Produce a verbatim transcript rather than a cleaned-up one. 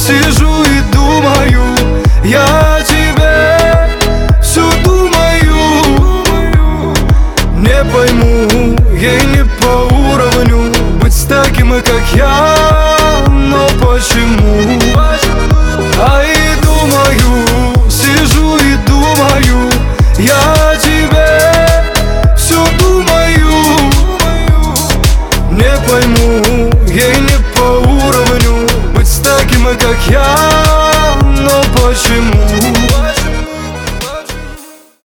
сижу и думаю, я о тебе все думаю. Не пойму, ей не по уровню быть с таким, и как я, но почему? А и думаю, сижу и думаю, я о тебе все думаю. Не пойму, ей не по уровню быть с таким, и как я,